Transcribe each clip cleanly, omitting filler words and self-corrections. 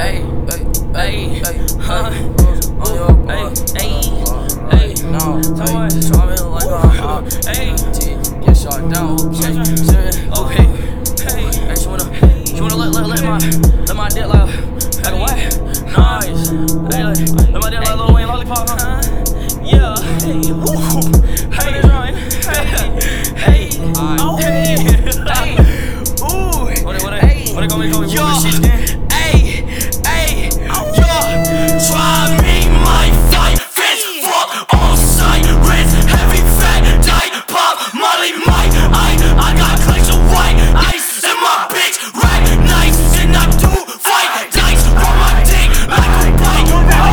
Hey, hey, huh? Hey, no, driving like a hop. Hey, get shot down. Okay, hey, she wanna let my dick like a what? Nice. Hey, let my dick like Lil Wayne lollipop, huh? Yeah. Hey, woo. Hey, hey, oh, hey, ooh. What they gonna make shit again? Hey, yeah. Try me, my fight, fist, fuck, on sight, rinse, heavy, fat, tight, pop, molly, mic, I got clicks of white ice in my bitch, rack, nice, and I do fight, dice, roll my dick like a bike.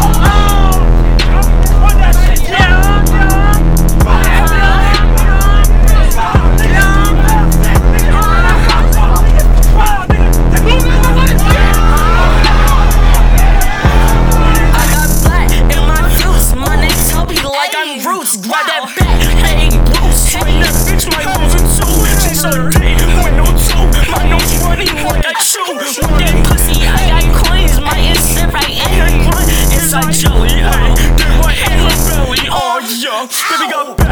Grab that back, hey, Bruce. Train that bitch, my moves in two. She's so dead with no two. My nose running like I chew. With that pussy, I got coins. My instant right in her grunt. Inside Joey, hey. Then right in her belly, oh yeah. Baby got